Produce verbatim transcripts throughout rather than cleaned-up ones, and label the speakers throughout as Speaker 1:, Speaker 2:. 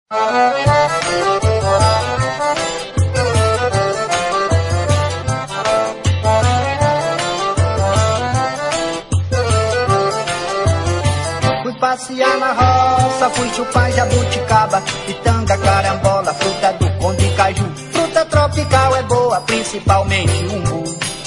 Speaker 1: Fui passear na roça, fui chupar jabuticaba, pitanga, carambola, fruta do conde caju. Fruta tropical é boa, principalmente umbu.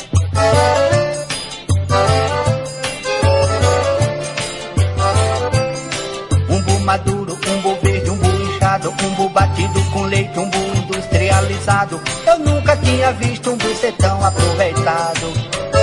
Speaker 1: Umbu maduro, umbu verde, umbu inchado, umbu batido com leite, umbu industrializado. Eu nunca tinha visto umbu ser tão aproveitado.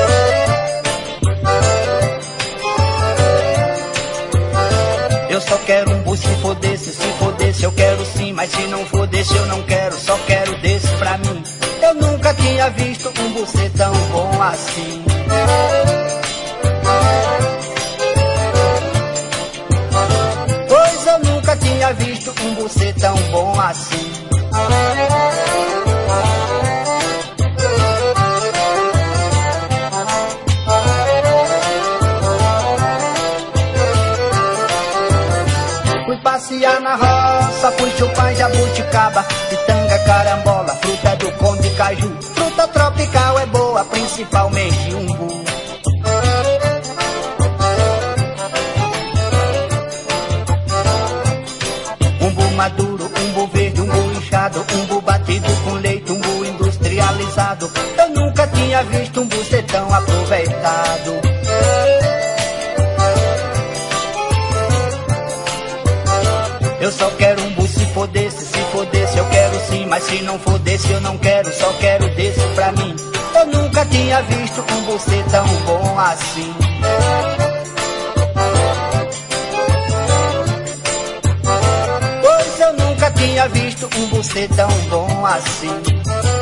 Speaker 1: Eu só quero umbu se for desse, se for desse eu quero sim, mas se não for desse eu não quero, só quero desse pra mim. Eu nunca tinha visto umbu ser tão bom assim. Pois eu nunca tinha visto umbu ser tão bom assim. Fui passear na roça, fui chupar jabuticaba, pitanga, carambola, fruta do conde caju. Fruta tropical é boa, principalmente umbu. Umbu maduro, umbu verde, umbu inchado, umbu batido com leite, umbu industrializado. Eu nunca tinha visto umbu ser tão aproveitado. Eu só quero umbu se for desse, se for desse eu quero sim, mas se não for desse eu não quero, só quero desse pra mim. Eu nunca tinha visto umbu ser tão bom assim. Pois eu nunca tinha visto umbu ser tão bom assim.